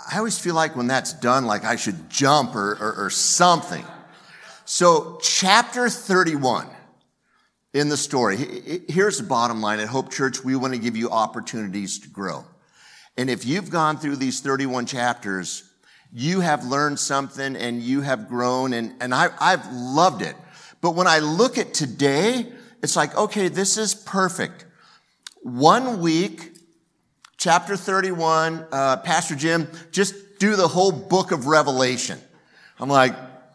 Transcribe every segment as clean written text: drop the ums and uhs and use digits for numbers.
I always feel like when that's done, like I should jump or something. So chapter 31 in the story, here's the bottom line. At Hope Church, we want to give you opportunities to grow. And if you've gone through these 31 chapters, you have learned something and you have grown, and I've loved it. But when I look at today, it's like, okay, this is perfect. 1 week, chapter 31, Pastor Jim, just do the whole book of Revelation. I'm like,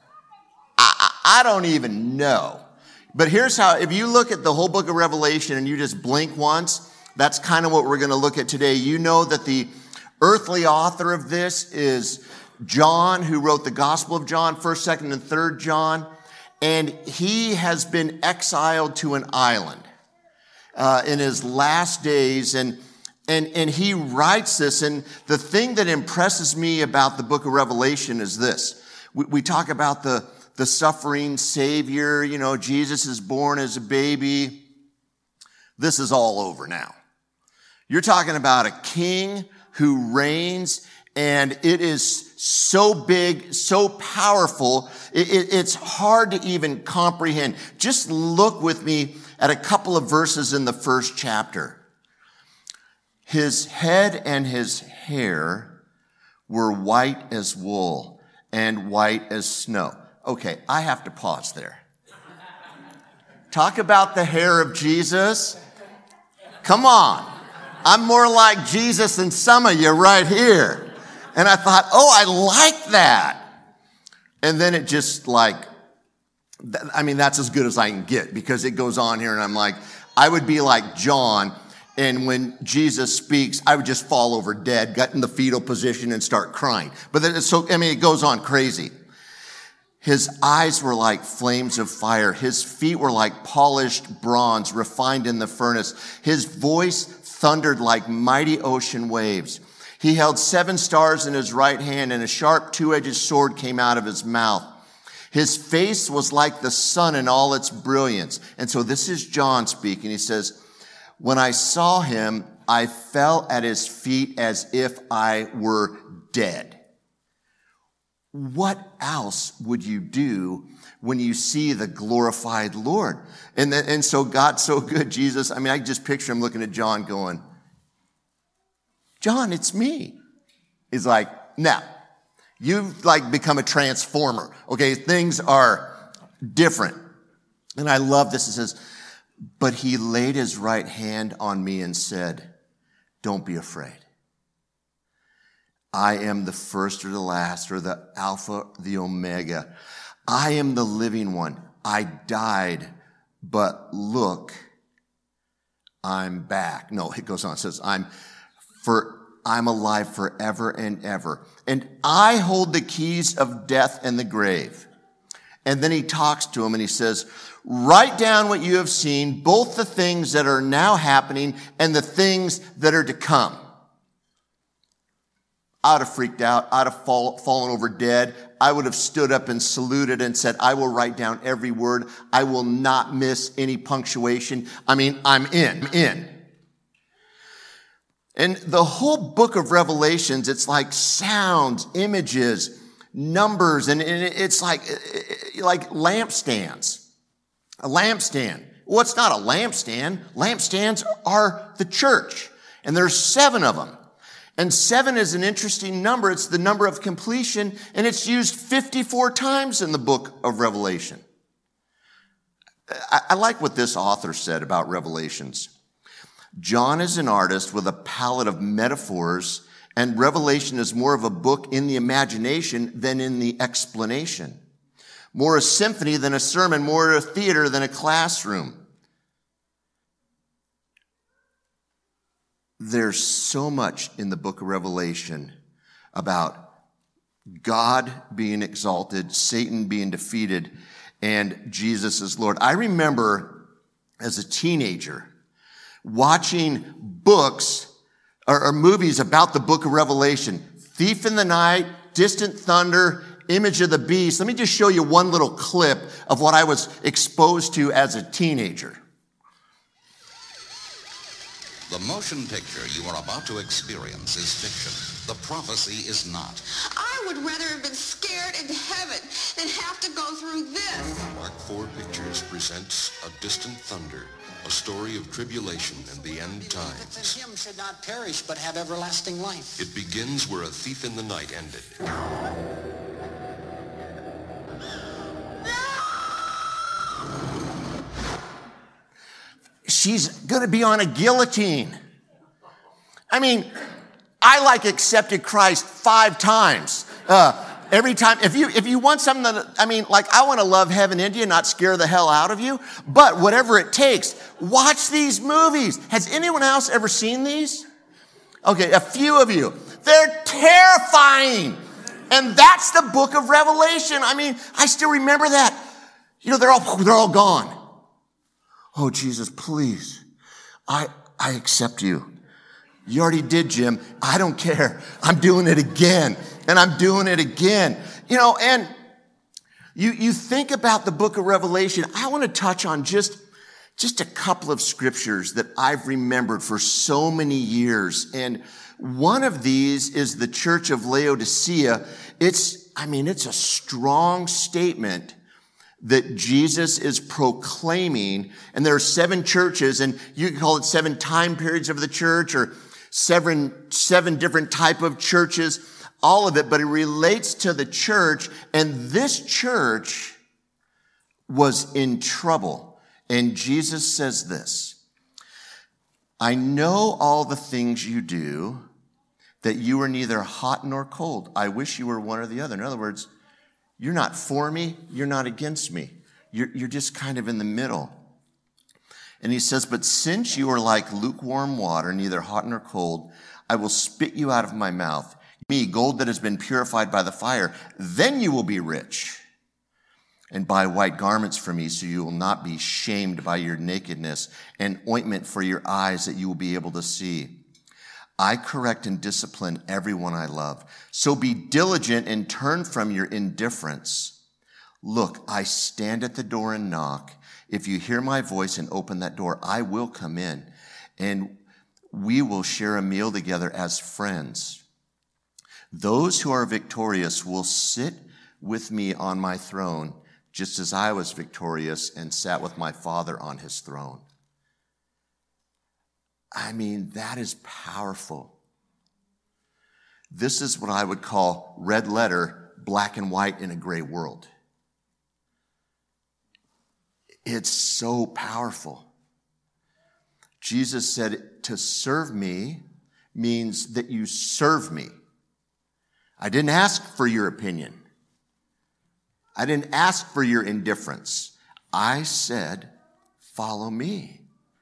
I don't even know. But here's how, if you look at the whole book of Revelation and you just blink once, that's kind of what we're going to look at today. You know that the earthly author of this is John, who wrote the Gospel of John, 1st, 2nd, and 3rd John. And he has been exiled to an island in his last days. And he writes this. And the thing that impresses me about the book of Revelation is this. We talk about the suffering Savior. You know, Jesus is born as a baby. This is all over now. You're talking about a king who reigns, and it is so big, so powerful, it's hard to even comprehend. Just look with me at a couple of verses in the first chapter. His head and his hair were white as wool and white as snow. Okay, I have to pause there. Talk about the hair of Jesus. Come on. I'm more like Jesus than some of you right here. And I thought, oh, I like that. And then it just like, I mean, that's as good as I can get, because it goes on here and I'm like, I would be like John. And when Jesus speaks, I would just fall over dead, get in the fetal position and start crying. But then it goes on crazy. His eyes were like flames of fire. His feet were like polished bronze refined in the furnace. His voice thundered like mighty ocean waves. He held 7 stars in his right hand, and a sharp 2-edged sword came out of his mouth. His face was like the sun in all its brilliance. And so this is John speaking. He says, when I saw him, I fell at his feet as if I were dead. What else would you do when you see the glorified Lord? And so God's so good, Jesus. I mean, I just picture him looking at John going, John, it's me. He's like, no, you've like become a transformer. Okay, things are different. And I love this. It says, but he laid his right hand on me and said, don't be afraid. I am the first or the last, or the Alpha, the Omega. I am the living one. I died, but look, I'm back. No, it goes on. It says, I'm alive forever and ever. And I hold the keys of death and the grave. And then he talks to him and he says, write down what you have seen, both the things that are now happening and the things that are to come. I'd have freaked out. I'd have fallen over dead. I would have stood up and saluted and said, I will write down every word. I will not miss any punctuation. I mean, I'm in. And the whole book of Revelations, it's like sounds, images, numbers, and it's like lampstands. A lampstand. Well, it's not a lampstand. Lampstands are the church, and there's 7 of them. And 7 is an interesting number. It's the number of completion, and it's used 54 times in the book of Revelation. I like what this author said about Revelations. John is an artist with a palette of metaphors, and Revelation is more of a book in the imagination than in the explanation. More a symphony than a sermon, more a theater than a classroom. There's so much in the book of Revelation about God being exalted, Satan being defeated, and Jesus is Lord. I remember as a teenager watching books or movies about the book of Revelation. Thief in the Night, Distant Thunder, Image of the Beast. Let me just show you one little clip of what I was exposed to as a teenager. The motion picture you are about to experience is fiction. The prophecy is not. I would rather have been scared into heaven than have to go through this. Mark IV Pictures presents A Distant Thunder, a story of tribulation and the end times. That him should not perish but have everlasting life. It begins where A Thief in the Night ended. She's going to be on a guillotine. I mean, I accepted Christ 5 times. Every time, if you want something that, I want to love heaven India, not scare the hell out of you. But whatever it takes, watch these movies. Has anyone else ever seen these? Okay, a few of you. They're terrifying. And that's the book of Revelation. I still remember that. They're all gone. Oh, Jesus, please. I accept you. You already did, Jim. I don't care. I'm doing it again. And I'm doing it again. And you think about the book of Revelation. I want to touch on just a couple of scriptures that I've remembered for so many years. And one of these is the church of Laodicea. It's a strong statement that Jesus is proclaiming. And there are 7 churches, and you can call it 7 time periods of the church or seven different type of churches, all of it, but it relates to the church. And this church was in trouble. And Jesus says this, I know all the things you do, that you are neither hot nor cold. I wish you were one or the other. In other words, you're not for me, you're not against me. You're just kind of in the middle. And he says, but since you are like lukewarm water, neither hot nor cold, I will spit you out of my mouth. Me, gold that has been purified by the fire, then you will be rich. And buy white garments for me, so you will not be shamed by your nakedness, and ointment for your eyes, that you will be able to see. I correct and discipline everyone I love. So be diligent and turn from your indifference. Look, I stand at the door and knock. If you hear my voice and open that door, I will come in, and we will share a meal together as friends. Those who are victorious will sit with me on my throne, just as I was victorious and sat with my Father on his throne. That is powerful. This is what I would call red letter, black and white in a gray world. It's so powerful. Jesus said to serve me means that you serve me. I didn't ask for your opinion. I didn't ask for your indifference. I said, follow me.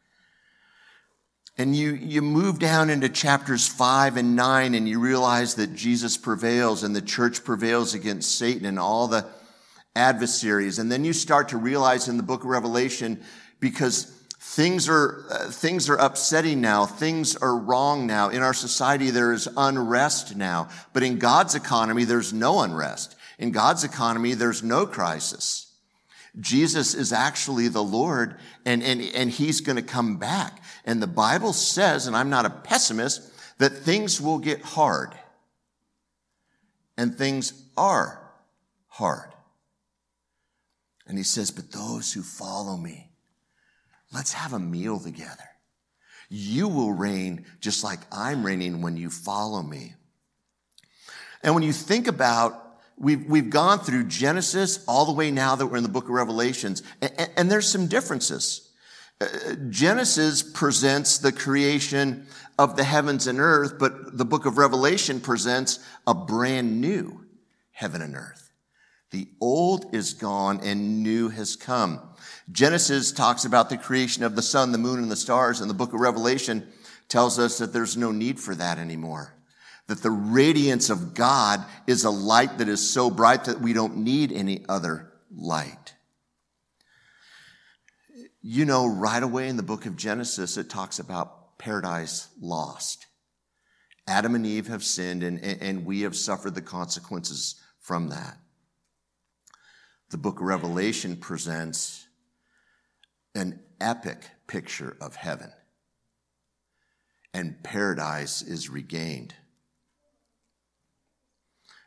And you move down into chapters 5 and 9, and you realize that Jesus prevails and the church prevails against Satan and all the adversaries. And then you start to realize in the book of Revelation, because things are upsetting now, things are wrong now. In our society, there is unrest now. But in God's economy, there's no unrest. In God's economy, there's no crisis. Jesus is actually the Lord, and he's going to come back. And the Bible says, and I'm not a pessimist, that things will get hard. And things are hard. And he says, but those who follow me, let's have a meal together. You will reign just like I'm reigning when you follow me. And when you think about, we've gone through Genesis all the way now that we're in the book of Revelations, and there's some differences. Genesis presents the creation of the heavens and earth, but the book of Revelation presents a brand new heaven and earth. The old is gone and new has come. Genesis talks about the creation of the sun, the moon, and the stars, and the book of Revelation tells us that there's no need for that anymore. That the radiance of God is a light that is so bright that we don't need any other light. Right away in the book of Genesis, it talks about paradise lost. Adam and Eve have sinned, and we have suffered the consequences from that. The book of Revelation presents an epic picture of heaven, and paradise is regained.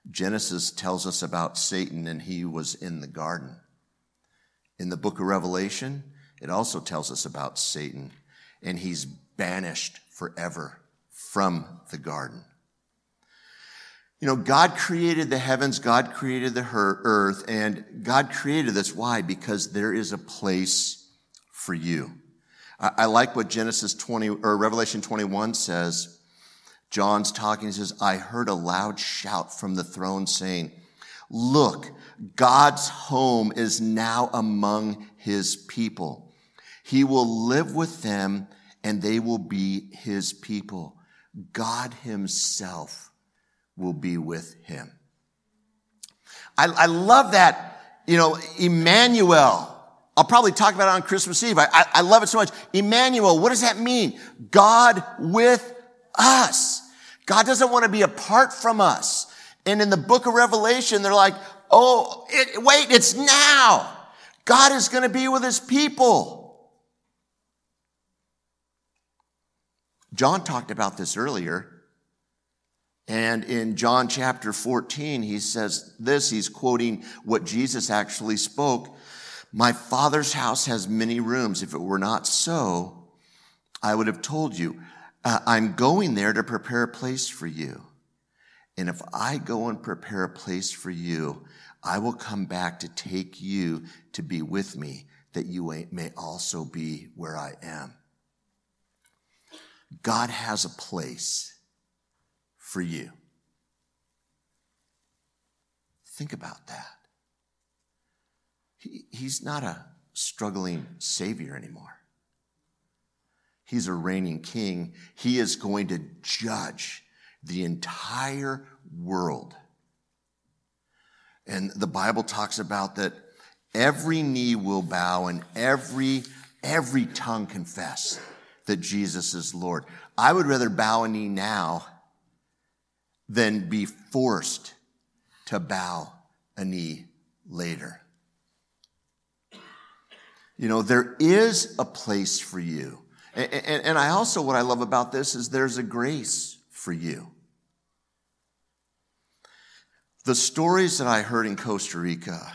Genesis tells us about Satan, and he was in the garden. In the book of Revelation, it also tells us about Satan, and he's banished forever from the garden. You know, God created the heavens, God created the earth, and God created this. Why? Because there is a place for you. I like what Revelation 21 says. John's talking, he says, I heard a loud shout from the throne saying, look, God's home is now among his people. He will live with them and they will be his people. God himself will be with him. I love that, Emmanuel. I'll probably talk about it on Christmas Eve. I love it so much. Emmanuel, what does that mean? God with us. God doesn't want to be apart from us. And in the book of Revelation, they're like, it's now. God is going to be with his people. John talked about this earlier. And in John chapter 14, he says this, he's quoting what Jesus actually spoke. My Father's house has many rooms. If it were not so, I would have told you. I'm going there to prepare a place for you. And if I go and prepare a place for you, I will come back to take you to be with me, that you may also be where I am. God has a place for you. Think about that. He's not a struggling savior anymore. He's a reigning king. He is going to judge the entire world. And the Bible talks about that every knee will bow and every tongue confess that Jesus is Lord. I would rather bow a knee now than be forced to bow a knee later. There is a place for you. And I also, what I love about this is there's a grace for you. The stories that I heard in Costa Rica,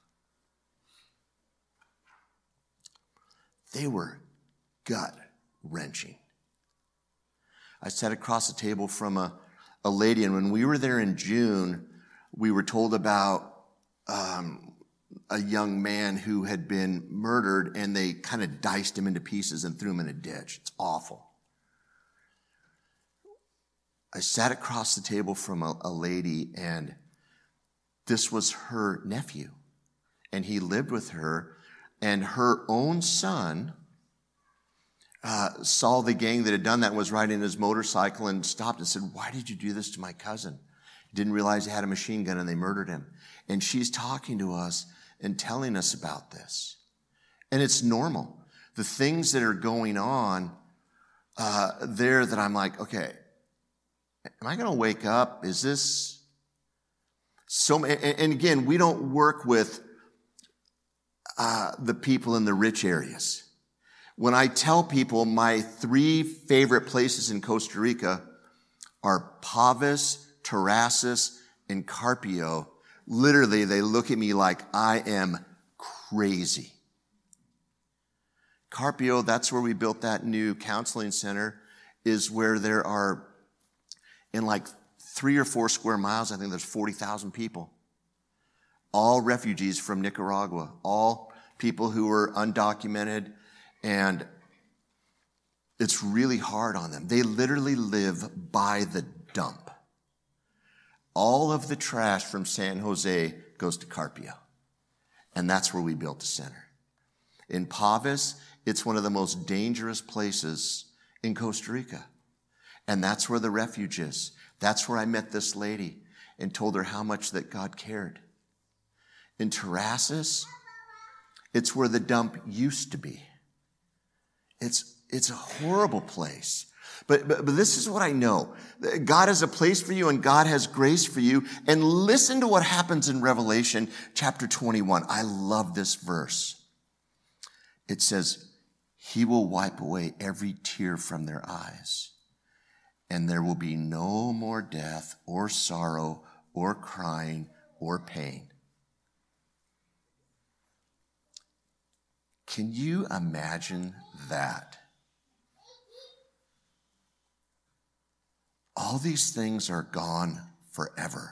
they were gut-wrenching. I sat across the table from a lady, and when we were there in June, we were told about a young man who had been murdered, and they kind of diced him into pieces and threw him in a ditch. It's awful. I sat across the table from a lady, and this was her nephew, and he lived with her, and her own son saw the gang that had done that and was riding his motorcycle and stopped and said, why did you do this to my cousin? He didn't realize he had a machine gun and they murdered him. And she's talking to us and telling us about this. And it's normal. The things that are going on there that I'm like, okay, am I going to wake up? Is this so? And again, we don't work with the people in the rich areas. When I tell people my 3 favorite places in Costa Rica are Pavas, Terrazas, and Carpio, literally they look at me like I am crazy. Carpio, that's where we built that new counseling center, is where there are, in like 3 or 4 square miles, I think there's 40,000 people. All refugees from Nicaragua, all people who were undocumented, and it's really hard on them. They literally live by the dump. All of the trash from San Jose goes to Carpio. And that's where we built the center. In Pavas, it's one of the most dangerous places in Costa Rica. And that's where the refuge is. That's where I met this lady and told her how much that God cared. In Terrazas, it's where the dump used to be. It's a horrible place. But this is what I know. God has a place for you and God has grace for you. And listen to what happens in Revelation chapter 21. I love this verse. It says, He will wipe away every tear from their eyes, and there will be no more death or sorrow or crying or pain. Can you imagine that? All these things are gone forever.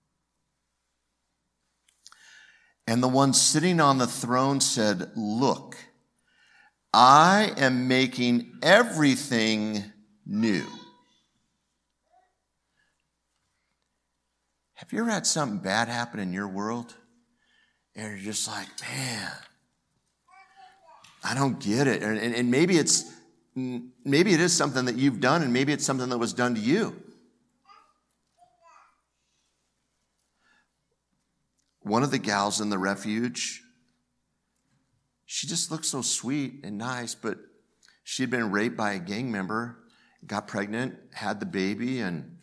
And the one sitting on the throne said, "Look, I am making everything new." Have you ever had something bad happen in your world? And you're just like, man, I don't get it. And maybe it is something that you've done, and maybe it's something that was done to you. One of the gals in the refuge, she just looked so sweet and nice, but she had been raped by a gang member, got pregnant, had the baby, and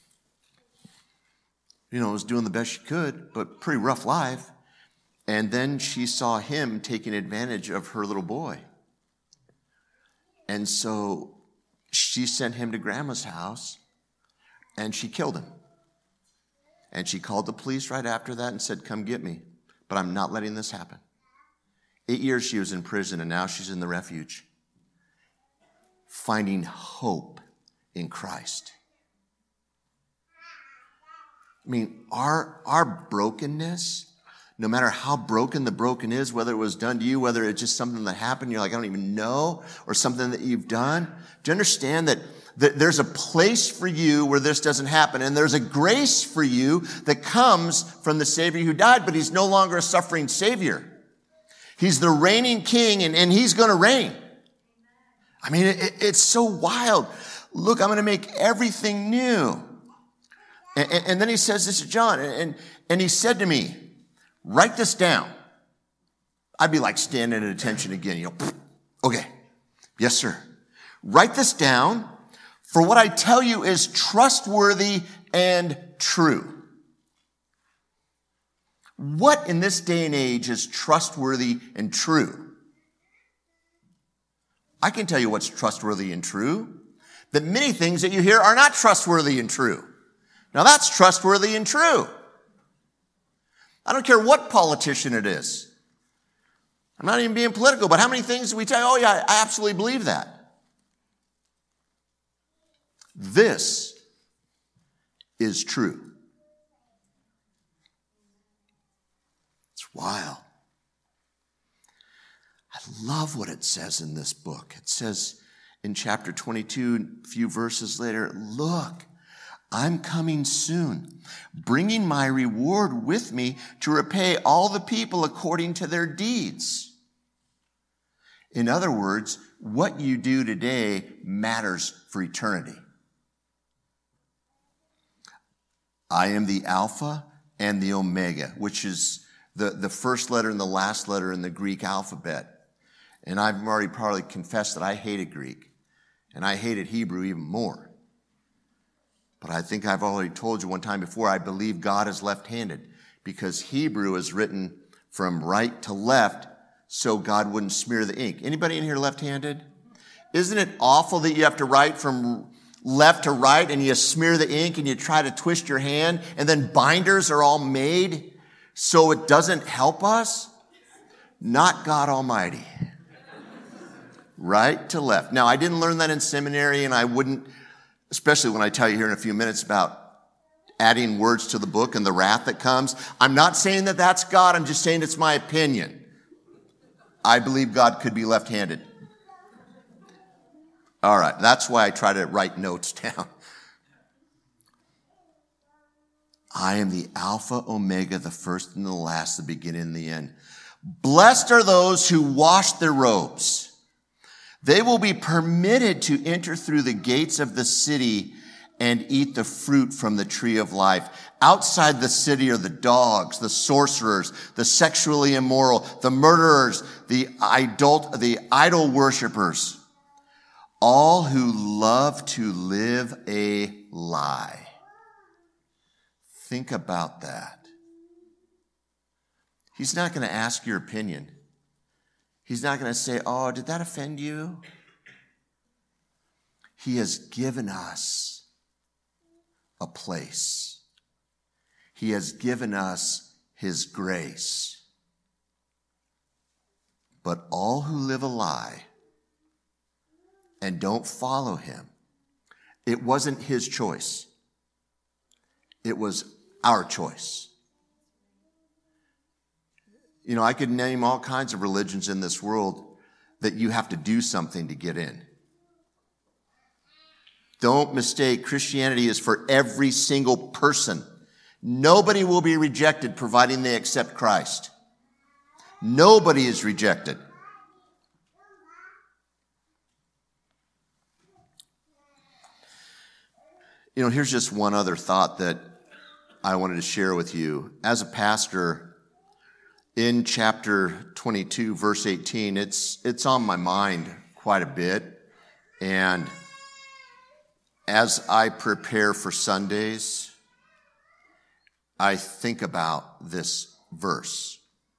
was doing the best she could, but pretty rough life. And then she saw him taking advantage of her little boy. And so she sent him to grandma's house, and she killed him. And she called the police right after that and said, "Come get me, but I'm not letting this happen." 8 years she was in prison, and now she's in the refuge, finding hope in Christ. I mean, our brokenness, no matter how broken the broken is, whether it was done to you, whether it's just something that happened, you're like, I don't even know, or something that you've done, do you understand that there's a place for you where this doesn't happen, and there's a grace for you that comes from the Savior who died, but he's no longer a suffering Savior. He's the reigning King, and he's going to reign. I mean, it's so wild. Look, I'm going to make everything new. And then he says this to John, and he said to me, "Write this down." I'd be like standing at attention again, okay, yes, sir. "Write this down, for what I tell you is trustworthy and true." What in this day and age is trustworthy and true? I can tell you what's trustworthy and true. That many things that you hear are not trustworthy and true. Now that's trustworthy and true. I don't care what politician it is. I'm not even being political, but how many things do we tell you, oh yeah, I absolutely believe that. This is true. It's wild. I love what it says in this book. It says in chapter 22, a few verses later, "Look, I'm coming soon, bringing my reward with me to repay all the people according to their deeds." In other words, what you do today matters for eternity. I am the Alpha and the Omega, which is the first letter and the last letter in the Greek alphabet. And I've already probably confessed that I hated Greek, and I hated Hebrew even more. But I think I've already told you one time before, I believe God is left-handed because Hebrew is written from right to left so God wouldn't smear the ink. Anybody in here left-handed? Isn't it awful that you have to write from left to right and you smear the ink and you try to twist your hand and then binders are all made so it doesn't help us? Not God Almighty. Right to left. Now, I didn't learn that in seminary, and I wouldn't, especially when I tell you here in a few minutes about adding words to the book and the wrath that comes. I'm not saying that that's God. I'm just saying it's my opinion. I believe God could be left-handed. All right. That's why I try to write notes down. I am the Alpha, Omega, the first and the last, the beginning and the end. Blessed are those who wash their robes. They will be permitted to enter through the gates of the city and eat the fruit from the tree of life. Outside the city are the dogs, the sorcerers, the sexually immoral, the murderers, the idol worshipers, all who love to live a lie. Think about that. He's not going to ask your opinion. He's not going to say, oh, did that offend you? He has given us a place. He has given us his grace. But all who live a lie and don't follow him, it wasn't his choice. It was our choice. You know, I could name all kinds of religions in this world that you have to do something to get in. Don't mistake, Christianity is for every single person. Nobody will be rejected providing they accept Christ. Nobody is rejected. You know, here's just one other thought that I wanted to share with you. As a pastor, in chapter 22, verse 18, it's on my mind quite a bit. And as I prepare for Sundays, I think about this verse.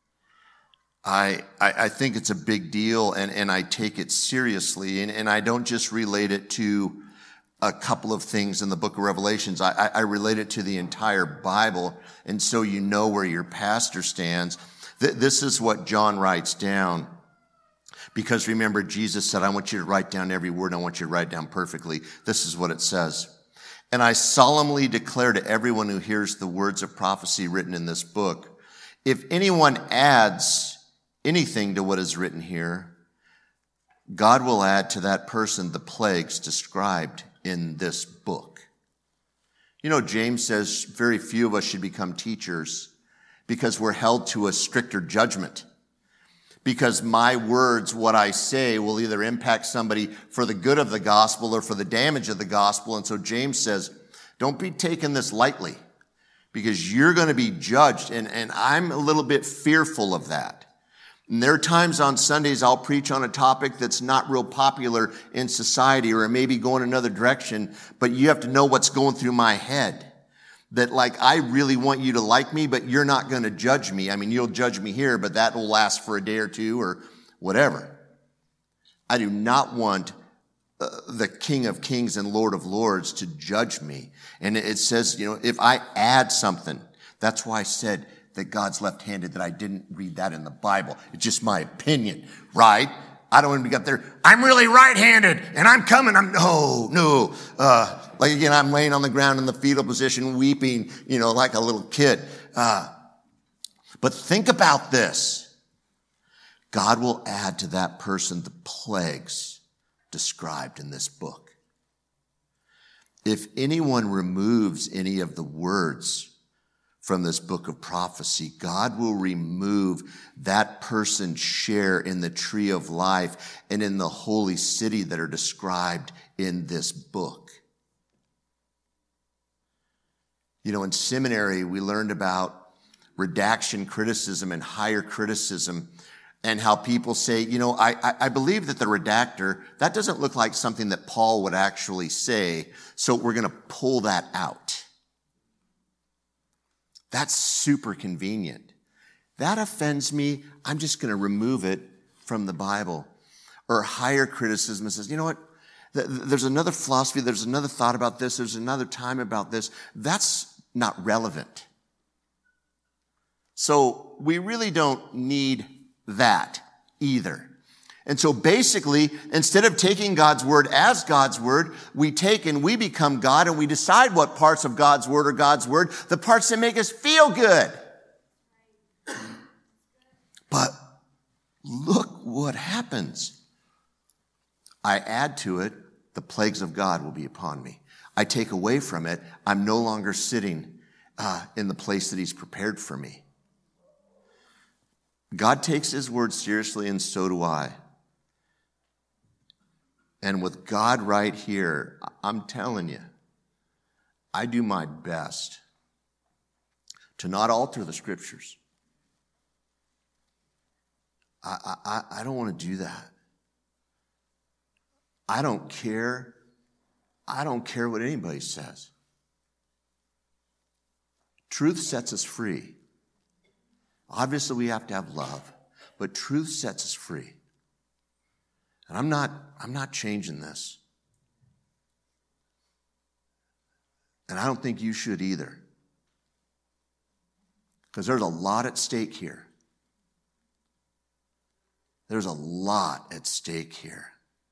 I think it's a big deal, and I take it seriously, and I don't just relate it to a couple of things in the book of Revelations. I relate it to the entire Bible, and so you know where your pastor stands. This is what John writes down, because remember, Jesus said, I want you to write down every word. I want you to write it down perfectly. This is what it says. And I solemnly declare to everyone who hears the words of prophecy written in this book, if anyone adds anything to what is written here, God will add to that person the plagues described in this book. You know, James says very few of us should become teachers because we're held to a stricter judgment. Because my words, what I say, will either impact somebody for the good of the gospel or for the damage of the gospel. And so James says, don't be taking this lightly because you're going to be judged. And I'm a little bit fearful of that. And there are times on Sundays I'll preach on a topic that's not real popular in society or maybe going another direction, but you have to know what's going through my head. That like, I really want you to like me, but you're not going to judge me. I mean, you'll judge me here, but that will last for a day or two or whatever. I do not want the King of Kings and Lord of Lords to judge me. And it says, you know, if I add something, that's why I said that God's left-handed, that I didn't read that in the Bible. It's just my opinion, right? I don't want to be up there, I'm really right-handed, and I'm coming, no. Like again, I'm laying on the ground in the fetal position, weeping, you know, like a little kid. But think about this. God will add to that person the plagues described in this book. If anyone removes any of the words from this book of prophecy, God will remove that person's share in the tree of life and in the holy city that are described in this book. You know, in seminary, we learned about redaction criticism and higher criticism and how people say, you know, I believe that the redactor, that doesn't look like something that Paul would actually say, so we're going to pull that out. That's super convenient. That offends me. I'm just going to remove it from the Bible. Or higher criticism says, you know what? There's another philosophy. There's another thought about this. There's another time about this. That's not relevant. So we really don't need that either. And so basically, instead of taking God's word as God's word, we take and we become God and we decide what parts of God's word are God's word, the parts that make us feel good. But look what happens. I add to it, the plagues of God will be upon me. I take away from it, I'm no longer sitting in the place that he's prepared for me. God takes his word seriously, and so do I. And with God right here, I'm telling you, I do my best to not alter the scriptures. I don't want to do that. I don't care. I don't care what anybody says. Truth sets us free. Obviously, we have to have love, but truth sets us free. And I'm not changing this. And I don't think you should either. Because there's a lot at stake here. There's a lot at stake here.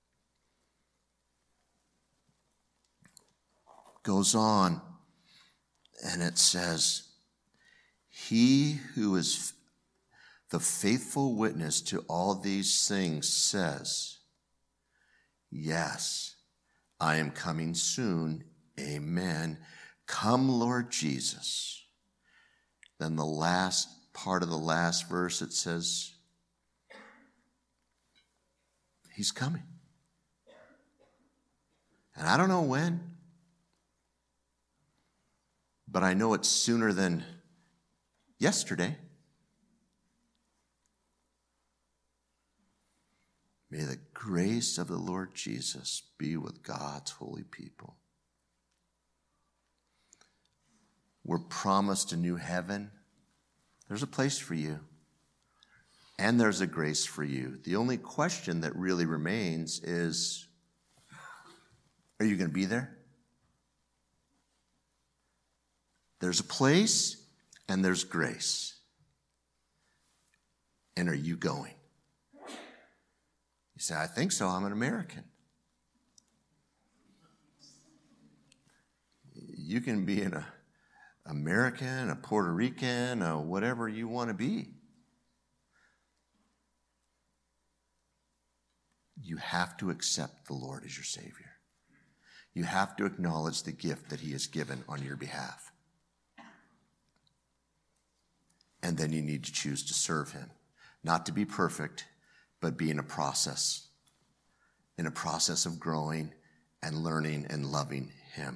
Goes on, and it says, he who is the faithful witness to all these things says, yes, I am coming soon. Amen. Come, Lord Jesus. Then the last part of the last verse, it says, he's coming. And I don't know when, but I know it's sooner than yesterday. May the grace of the Lord Jesus be with God's holy people. We're promised a new heaven. There's a place for you. And there's a grace for you. The only question that really remains is, are you going to be there? There's a place and there's grace. And are you going? You say, I think so. I'm an American. You can be an American, a Puerto Rican, whatever you want to be. You have to accept the Lord as your Savior. You have to acknowledge the gift that He has given on your behalf. And then you need to choose to serve Him. Not to be perfect, but be in a process of growing and learning and loving Him.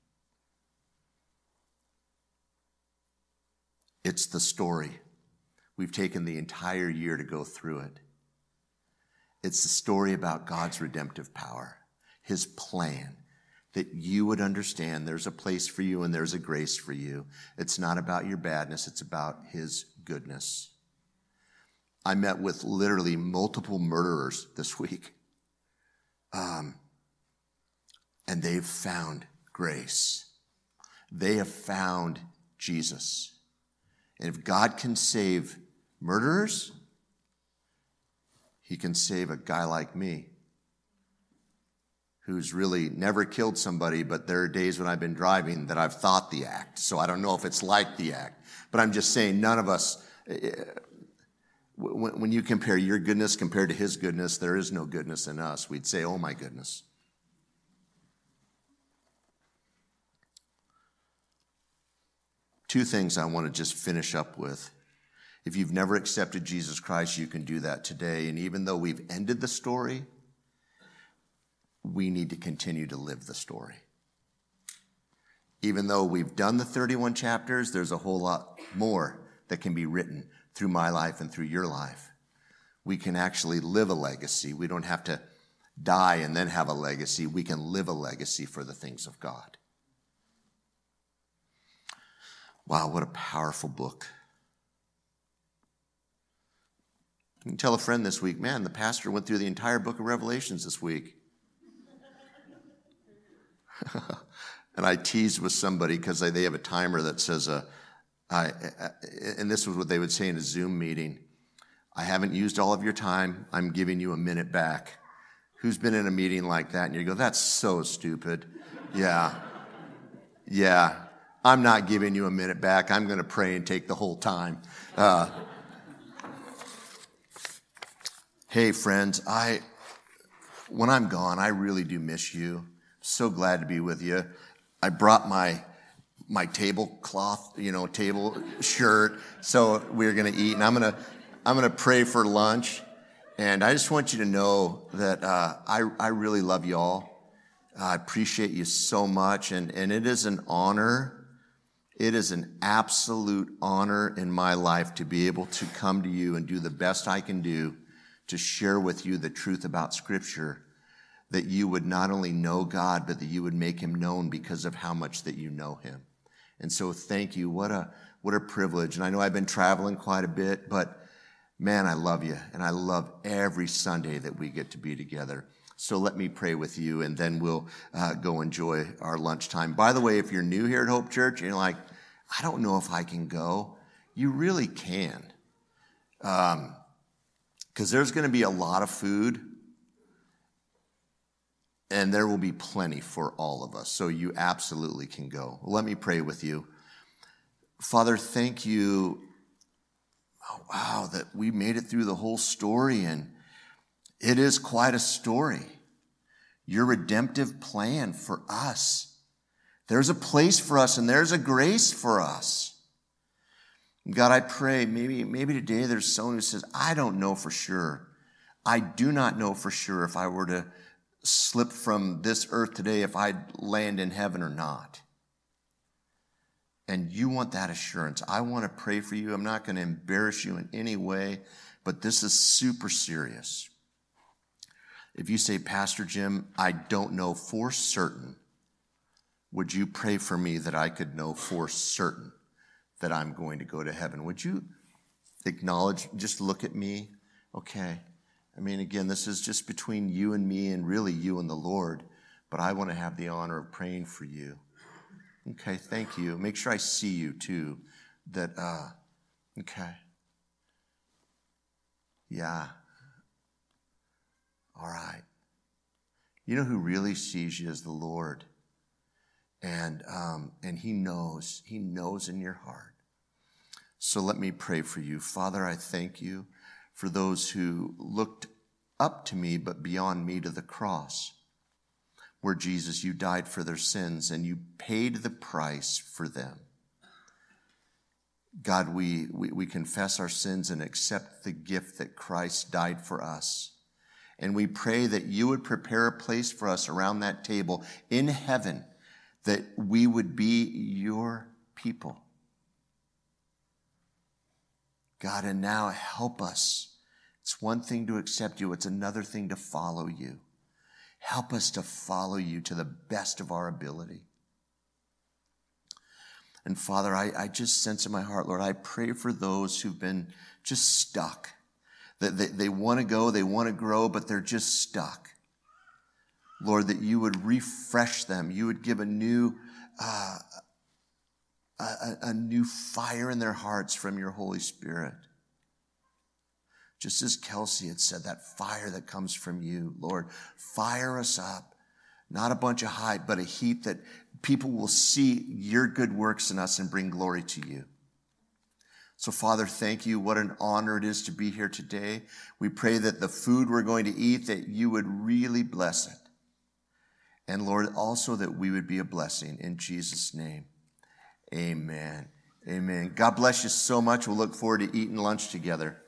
It's the story. We've taken the entire year to go through it. It's the story about God's redemptive power, His plan, that you would understand there's a place for you and there's a grace for you. It's not about your badness, it's about His goodness. I met with literally multiple murderers this week. And they've found grace. They have found Jesus. And if God can save murderers, He can save a guy like me who's really never killed somebody, but there are days when I've been driving that I've thought the act. So I don't know if it's like the act. But I'm just saying none of us, when you compare your goodness compared to His goodness, there is no goodness in us. We'd say, oh my goodness. Two things I want to just finish up with. If you've never accepted Jesus Christ, you can do that today. And even though we've ended the story, we need to continue to live the story. Even though we've done the 31 chapters, there's a whole lot more that can be written through my life and through your life. We can actually live a legacy. We don't have to die and then have a legacy. We can live a legacy for the things of God. Wow, what a powerful book. You can tell a friend this week, man, the pastor went through the entire book of Revelations this week. And I teased with somebody because they have a timer that says, and this was what they would say in a Zoom meeting, I haven't used all of your time. I'm giving you a minute back. Who's been in a meeting like that? And you go, that's so stupid. Yeah. I'm not giving you a minute back. I'm going to pray and take the whole time. Hey, friends, when I'm gone, I really do miss you. So glad to be with you. I brought my tablecloth, table shirt. So we're going to eat, and I'm going to pray for lunch. And I just want you to know that I really love you all. I appreciate you so much, and it is an honor. It is an absolute honor in my life to be able to come to you and do the best I can do to share with you the truth about Scripture, that you would not only know God, but that you would make Him known because of how much that you know Him. And so thank you. What a privilege. And I know I've been traveling quite a bit, but man, I love you. And I love every Sunday that we get to be together. So let me pray with you, and then we'll go enjoy our lunchtime. By the way, if you're new here at Hope Church and you're like, I don't know if I can go, You really can. Because there's going to be a lot of food, and there will be plenty for all of us. So you absolutely can go. Let me pray with you. Father, thank you. Oh, wow, that we made it through the whole story, and it is quite a story. Your redemptive plan for us. There's a place for us, and there's a grace for us. God, I pray maybe today there's someone who says, I don't know for sure. I do not know for sure if I were to slip from this earth today, if I'd land in heaven or not. And you want that assurance. I want to pray for you. I'm not going to embarrass you in any way, but this is super serious. If you say, Pastor Jim, I don't know for certain, would you pray for me that I could know for certain that I'm going to go to heaven? Would you acknowledge, just look at me? Okay. I mean, again, this is just between you and me and really you and the Lord, but I want to have the honor of praying for you. Okay, thank you. Make sure I see you too. Okay. Yeah. All right. You know who really sees you is the Lord. And he knows in your heart. So let me pray for you. Father, I thank you for those who looked up to me, but beyond me to the cross, where Jesus, you died for their sins and you paid the price for them. God, we confess our sins and accept the gift that Christ died for us. And we pray that you would prepare a place for us around that table in heaven, that we would be your people. God, and now help us. It's one thing to accept you. It's another thing to follow you. Help us to follow you to the best of our ability. And Father, I just sense in my heart, Lord, I pray for those who've been just stuck. That they want to go, they want to grow, but they're just stuck. Lord, that you would refresh them. You would give a new fire in their hearts from your Holy Spirit. Just as Kelsey had said, that fire that comes from you, Lord, fire us up. Not a bunch of hype, but a heat that people will see your good works in us and bring glory to you. So, Father, thank you. What an honor it is to be here today. We pray that the food we're going to eat, that you would really bless it. And, Lord, also that we would be a blessing. In Jesus' name, amen. Amen. God bless you so much. We'll look forward to eating lunch together.